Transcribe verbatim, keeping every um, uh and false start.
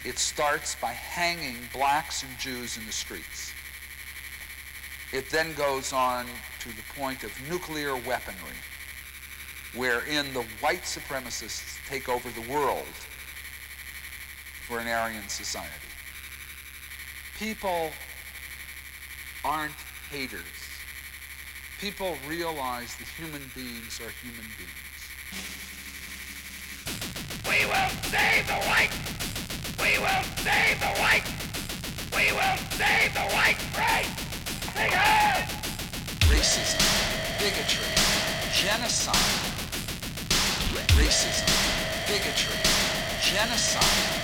It starts by hanging blacks and Jews in the streets. It then goes on to the point of nuclear weaponry, wherein the white supremacists take over the world for an Aryan society. People aren't haters. People realize that human beings are human beings. We will save the white! We will save the white! We will save the white race! Sing it! Racism, bigotry, genocide. Racism, bigotry, genocide.